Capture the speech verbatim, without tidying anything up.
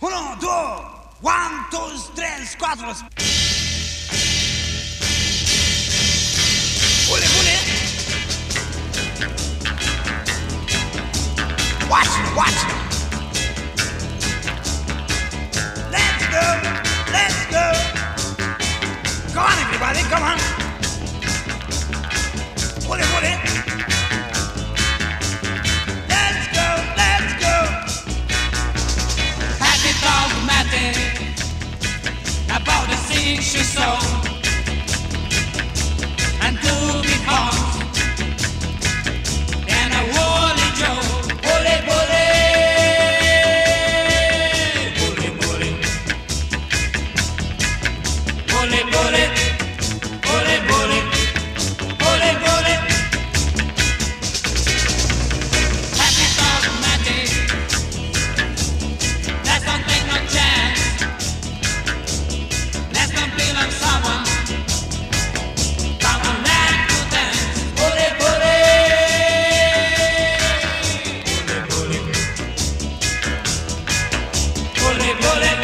Uno, due, one, two, tres, quattro. Pule, pule. Watch it, watch it. Let's go, let's go. Come on, everybody, come on. Pule, pule. Let's go, let's go. Happy dogmatic about the things she saw. And to be hot and a Wally Joe. Bully, bully, bully, bully, bully, bully, bully, bully, bully, bully. Happy dogmatic, let's not take no chance. Let's not feel on someone. Bully, bully.